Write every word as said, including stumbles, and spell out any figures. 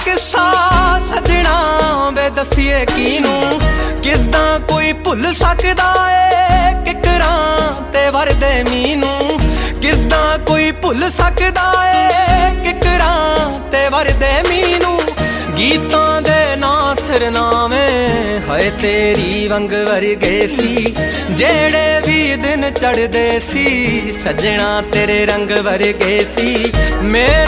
किस्सा सजना वे दसीए कीनू किदां कोई भुल सकदा ए किकरां ते वरदे मीनू किदां कोई भुल सकदा ए किकरां ते वरदे मीनू गीतां दे ना सिरनावे हाय तेरी वंग वर्गे सी जेड़े भी दिन चढ़दे सी सजना तेरे रंग वर्गे सी मेरे